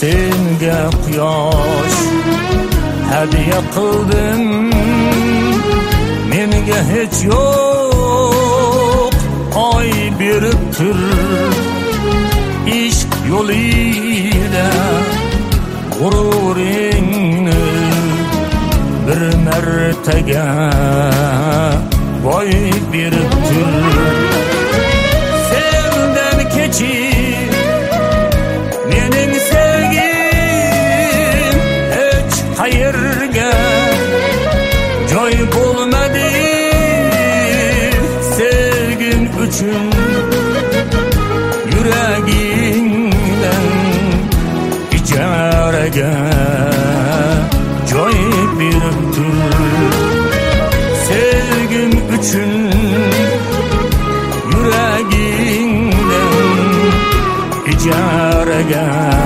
senga quyosh hadiya qildim, menga hech yo'q oy berib tur. Ishq yo'lida g'ururingni bir martaga boy berib tur. Sendan kechib mening sevgim hech qayerga joy bo'lmadi. Sevgim uchun yuragingdan ijaraga joy berib tur. Sevgim uchun yuragingdan ijaraga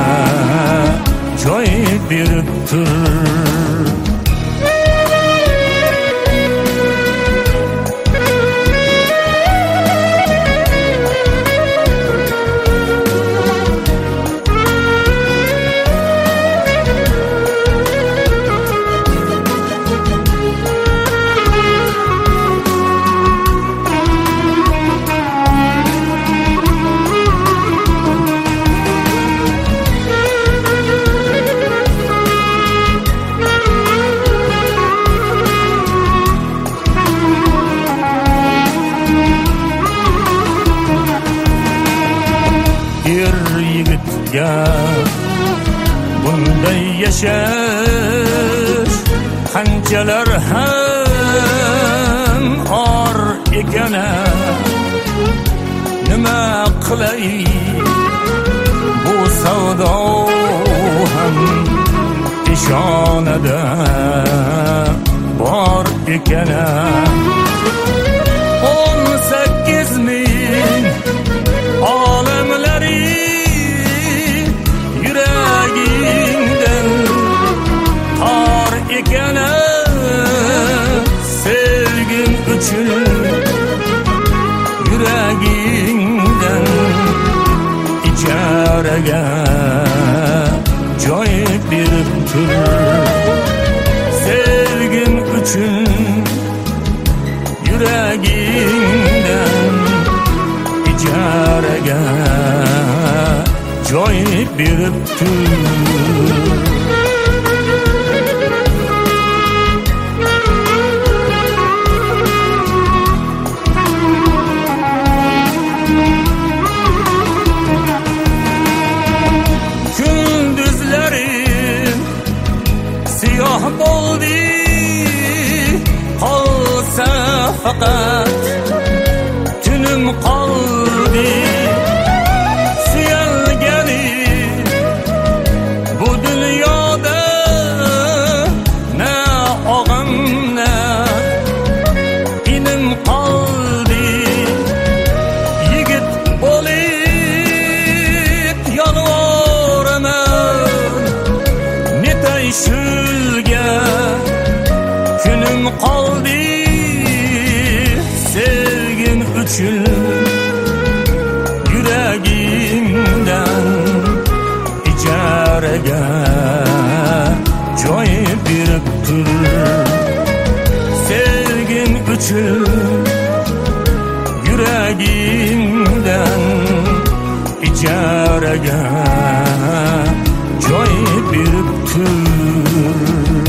joy berib tur. Yigitga bunday yashash qanchalar ham or ekan. Nima qilay bu savdo ham peshonada bor ekan. 18 ming olamlari yuragingdan tor ekan. Sevgim uchun yuragingdan ijaraga joy berib tur. Sevgim uchun yuragingdan ijaraga joy berib tur. Kunduzlarim siyoh bo'ldi, qolsa faqat tunim qoldi. Bu dunyoda na og'am na inim qoldi. Yigit bo'lib yolvoraman, netay shulga kunim qoldi. Sevgim uchun yuragingdan ijaraga joy berib tur. Sevgim uchun yuragingdan ijaraga joy berib tur.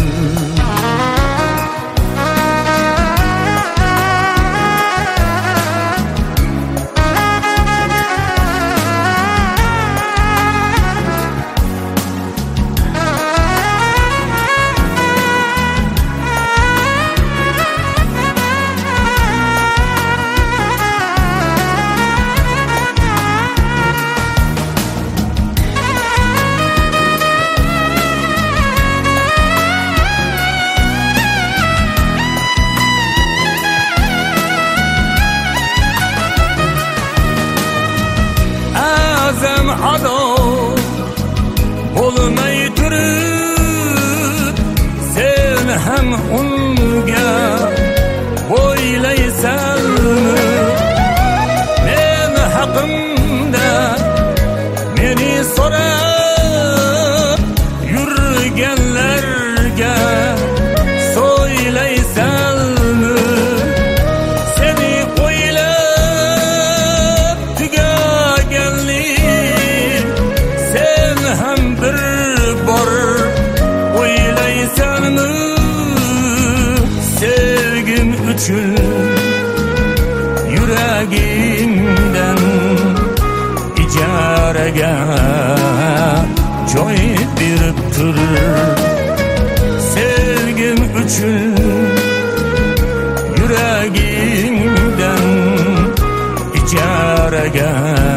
Ado bo'lmay turib sen ham unga bo'ylaysanmi? Men haqimda meni so'rab ijarəgə joy beribdir. Sevgim üçün yüreğimden ijarəgə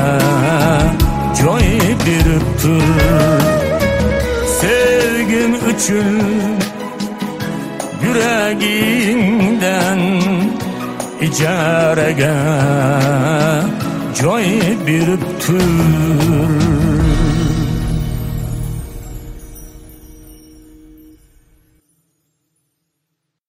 joy beribdir. Sevgim üçün yüreğimden ijarəgə joy beribdir.